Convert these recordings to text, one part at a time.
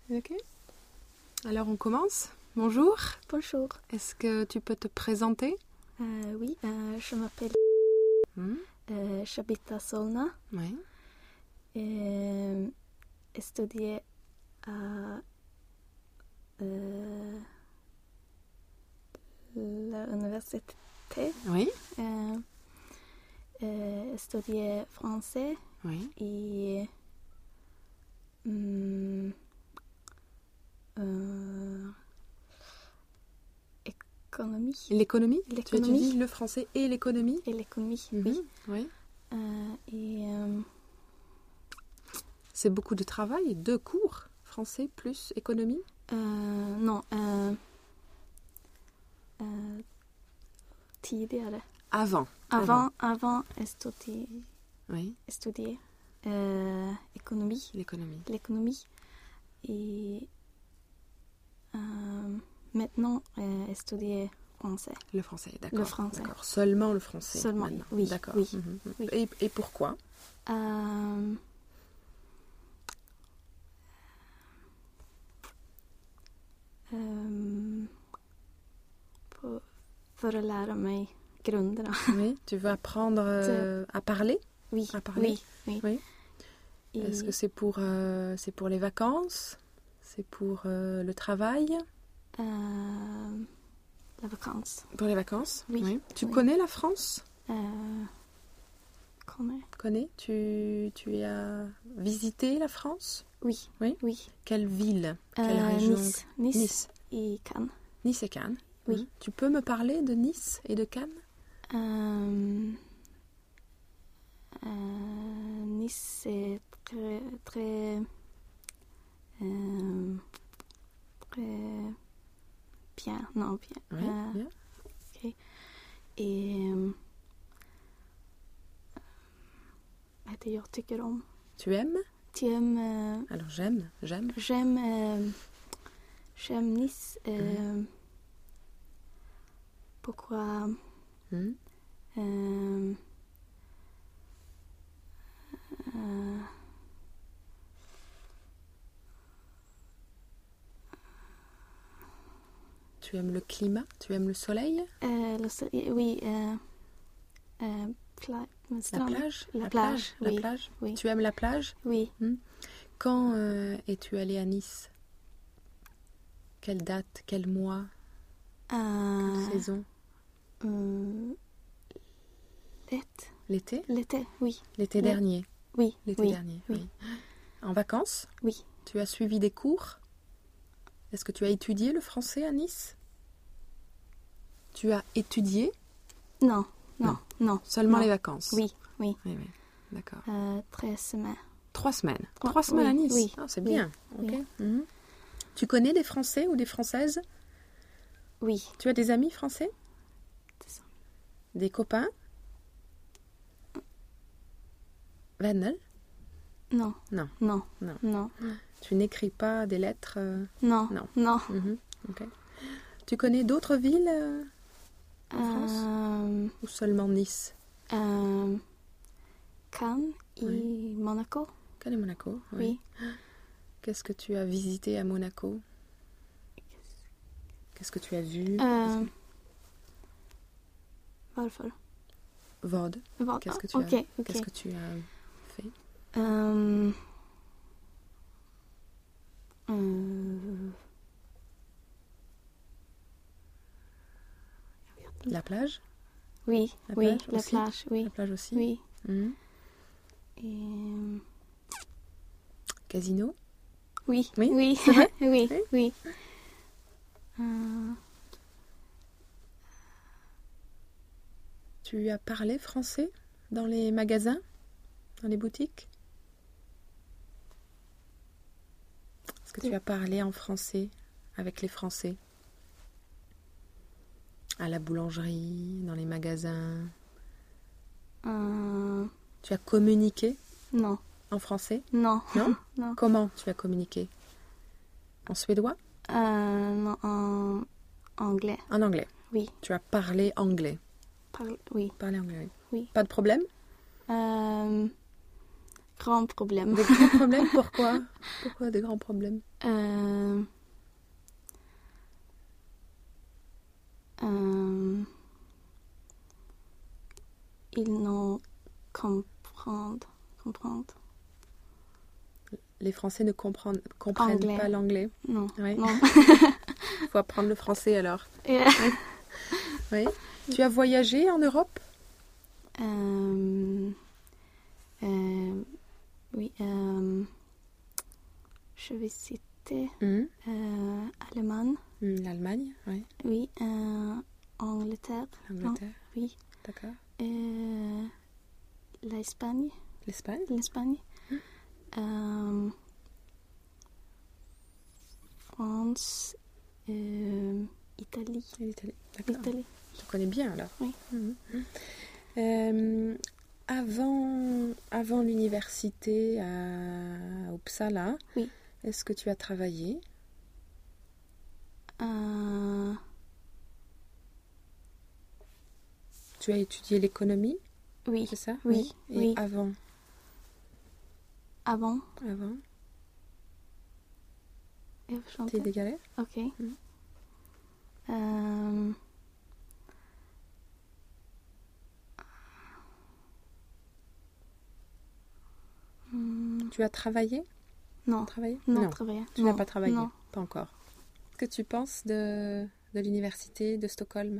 Ok. Alors on commence. Bonjour. Bonjour. Est-ce que tu peux te présenter? Oui, je m'appelle. J'habite à Solna. Oui. Étudié à l'université. Oui. Étudié français Oui. et économie. L'économie? Tu L'économie. étudies le français et l'économie? Et l'économie, Mhm. oui. Oui. Et C'est beaucoup de travail, 2 cours, français plus économie? non, tidigare. Avant. Avant Oui. étudier économie, L'économie. et maintenant étudier français. Le français, d'accord. Le français. D'accord. Seulement le français. Seulement, maintenant. oui. D'accord. Oui, Mhm. oui. Et pourquoi? För att lära mig grunderna. Oui. Tu veux apprendre à parler? Oui, À parler? oui. Oui. Et Est-ce que c'est pour les vacances? C'est pour le travail? la vacance. Pour les vacances? Oui. Tu Oui. connais la France? Connais? Tu as visité la France? Oui. Oui. Oui. Quelle ville? Quelle région? Nice. Et Cannes. Nice et Cannes. Oui. Mhm. Tu peux me parler de Nice et de Cannes? Nice est très, très, très bien. Non, bien. Oui, bien. Ok. Et jag tycker om. Tu aimes? Alors j'aime. J'aime Nice. Pourquoi? Tu aimes le climat? Tu aimes le soleil? Oui. La plage. Oui. Tu aimes la plage? Oui. Quand es-tu allé à Nice? Quelle date? Quel mois? Quelle saison? L'été? L'été, oui. L'été dernier? Oui. L'été dernier, oui. En vacances? Oui. Tu as suivi des cours? Est-ce que tu as étudié le français à Nice? Tu as étudié? Non. Seulement non. les vacances? Oui. D'accord. 3 semaines. 3 semaines? 3 semaines à Nice? Oui. Ah, c'est bien. Oui. Ok. Mhm. Tu connais des Français ou des Françaises? Oui. Tu as des amis français? Des copains? Venner? Non. Tu n'écris pas des lettres? Non. Mhm. Ok. Tu connais d'autres villes en France? Ou seulement Nice? Cannes et Monaco. Cannes et Monaco, Oui. Qu'est-ce que tu as visité à Monaco? Qu'est-ce que tu as vu? Varför? Vad? Qu'est-ce que tu Ok. Qu'est-ce que tu as fait? La plage? Oui. La La aussi? plage, oui. La plage aussi? Oui. Mhm. Et... Casino? Oui. C'est vrai? Oui. Tu as parlé français dans les magasins? Dans les boutiques? Est-ce que tu as parlé en français avec les Français? À la boulangerie, dans les magasins? Tu as communiqué Non. en français? Non. Non? Comment tu as communiqué? En suédois? Non, en anglais. En anglais? Oui. Tu as parlé anglais? Oui. Parlé anglais, Oui. Pas de problème? grands problèmes. Des grands problèmes, pourquoi? Pourquoi des grands problèmes? Ils n'ont comprendre. Les Français ne comprennent Anglais. pas l'anglais. Non. Oui. Non. Il faut apprendre le français alors. Et, Oui. Tu as voyagé en Europe? oui. Je vais citer Mhm. Allemagne. L'Allemagne, oui. Oui. Angleterre. L'Angleterre, Oui. d'accord. L'Espagne. L'Espagne? France. Italie. L'Italie, d'accord. Italie. Tu connais bien alors. Oui. Mhm. Avant l'université à Uppsala, Oui. est-ce que tu as travaillé? Tu as étudié l'économie, Oui. c'est ça? Oui. Et Oui. avant? Avant. Et vous chantez? T'es dégalais? Ok. Tu as travaillé? Non. Travaillé? Non, travailler. Tu Non. n'as pas travaillé? Non. Pas encore. Qu'est-ce que tu penses de l'université de Stockholm?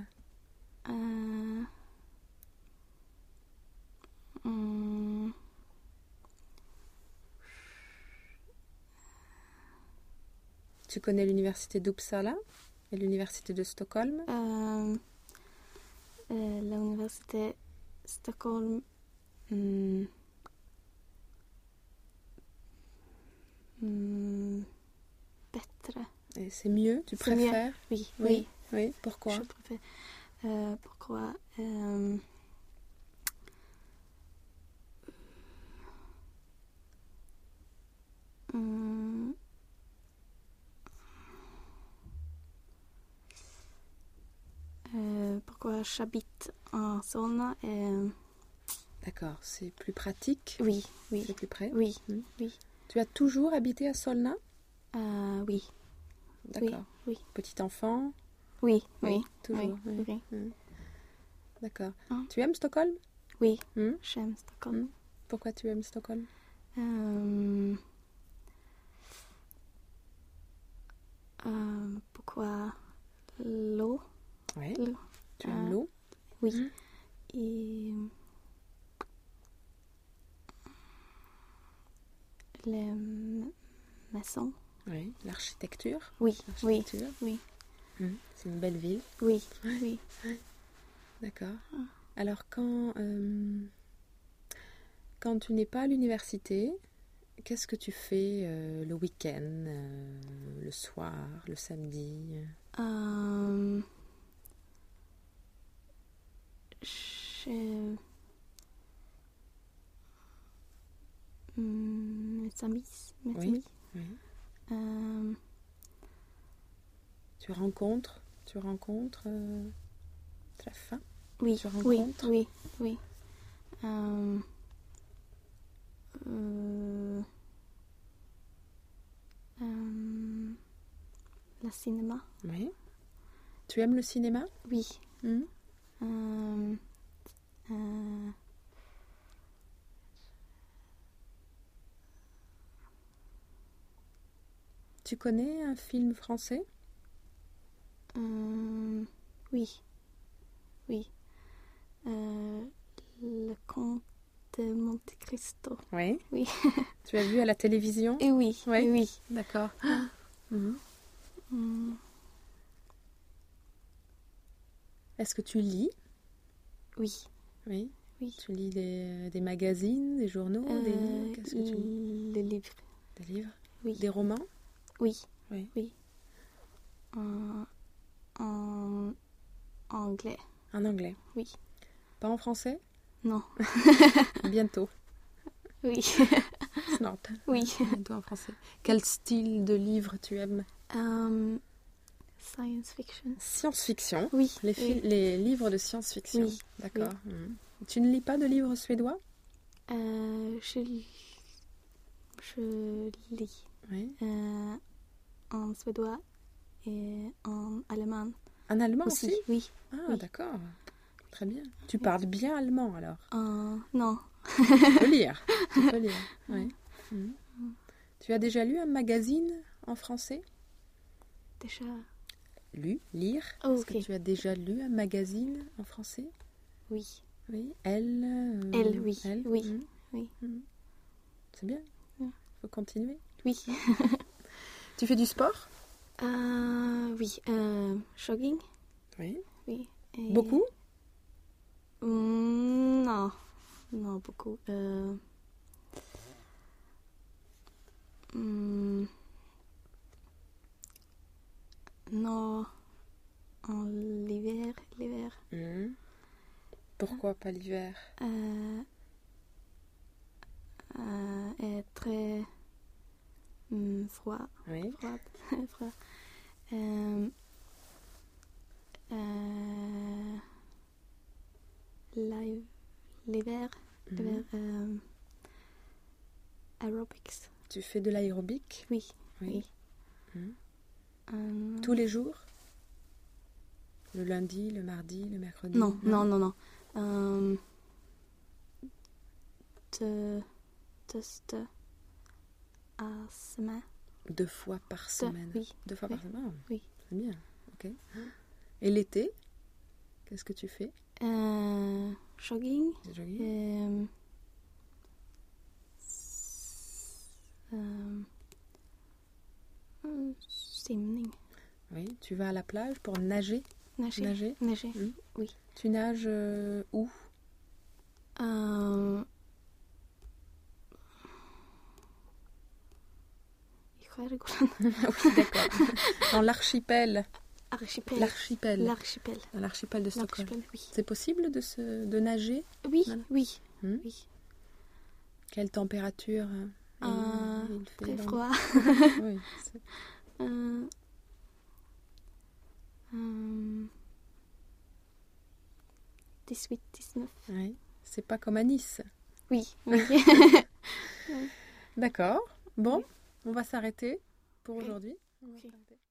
Tu connais l'université d'Uppsala et l'université de Stockholm? L'université Stockholm. Bättre. Et c'est mieux? Tu C'est mieux. préfères? Oui. Oui. Oui. Oui. Pourquoi? Je préfère. Pourquoi? Pourquoi j'habite en Solna? D'accord, c'est plus pratique? Oui. C'est plus près? Oui. Oui. Tu as toujours habité à Solna? Oui. D'accord. Oui. Petit enfant? Oui. Toujours. Oui. Oui. D'accord. Ah. Tu aimes Stockholm? Oui. Hmm? J'aime Stockholm. Pourquoi tu aimes Stockholm? Pourquoi l'eau? Oui. L'eau. Tu aimes l'eau? Oui. Et les maisons. Oui. L'architecture? Oui. Oui. L'architecture. Oui. C'est une belle ville. Oui. Oui. D'accord. Alors quand tu n'es pas à l'université, qu'est-ce que tu fais le week-end, le soir, le samedi? Mes amis. Oui. Tu rencontres la fin? Oui. Tu rencontres? Oui. Le cinéma. Oui. Tu aimes le cinéma? Oui. Tu connais un film français? Oui. Le Comte de Monte Cristo. Oui. Oui. Tu as vu à la télévision? Et oui. Oui. Et oui. D'accord. Est-ce que tu lis? Oui. Oui. Tu lis des magazines, des journaux, qu'est-ce que tu lis? Les livres. Des livres? Oui. Des romans? Oui. Oui. En anglais. En anglais? Oui. Pas en français? Non. Bientôt. Oui. Snart. Oui. Bientôt en français. Quel style de livre tu aimes? Science fiction. Science-fiction? Oui. Les livres de science-fiction? Oui. D'accord. Tu ne lis pas de livres suédois? Je je lis Oui. en suédois et en allemand. En allemand aussi? Oui. Ah, Oui. d'accord. Très bien. Tu parles bien allemand alors? Non. Tu peux lire. Tu peux lire. Oui. Mhm. Tu as déjà lu un magazine en français? Déjà. Lire. Oh, Est-ce que tu as déjà lu un magazine en français? Oui. Oui. Elle, Elle, oui. Elle. Oui. Mhm. Oui. Mhm. C'est bien. Ouais. Faut continuer. Oui. Tu fais du sport? Oui. Jogging. Oui. Oui. Et... Beaucoup? Non. Non, beaucoup. Non. En l'hiver. Mhm. Pourquoi pas l'hiver? Est très froid. Oui. Froid. L'hiver. Mhm. Aerobics. Tu fais de l'aérobic? Oui. Oui. Oui. Tous les jours? Le lundi, le mardi, le mercredi? Non. Deux à semaine. 2 fois par semaine? Oui. 2 fois par semaine? Oui. C'est bien, ok. Et l'été, qu'est-ce que tu fais? Jogging. Du jogging? Simning. Oui, tu vas à la plage pour nager? Nager. Oui. Tu nages où? I skärgården. Oui, d'accord. Dans l'archipel. Archipel. L'archipel. Dans l'archipel de Stockholm. L'archipel, oui. C'est possible de nager? Oui, Voilà. oui. Hmm. Oui. Quelle température il fait Très dans- froid. Oui, 18, 19. oui. C'est pas comme à Nice. Oui. D'accord. Bon, on va s'arrêter pour Ok. aujourd'hui. On va Ok. s'arrêter.